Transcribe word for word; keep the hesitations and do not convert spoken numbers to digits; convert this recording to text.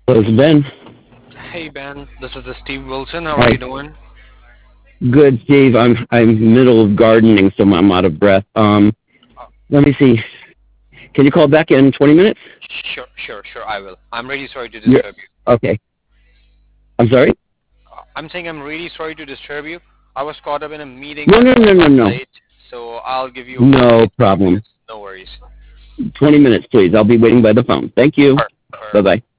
Hello, this is Ben. Hey Ben, this is Steve Wilson. How are Hi. you doing? Good, Steve. I'm I'm middle of gardening, so I'm out of breath. Um, Uh, let me see. Can you call back in twenty minutes? sure, sure, sure. I will. I'm really sorry to You're disturb you. okay. I'm sorry. Uh, I'm saying I'm really sorry to disturb you. I was caught up in a meeting. No, That's no, why no, I no, got no. late. So I'll give you a call No in twenty problem. minutes. No worries. Twenty minutes, please. I'll be waiting by the phone. Thank you. Per- Bye bye. perfect.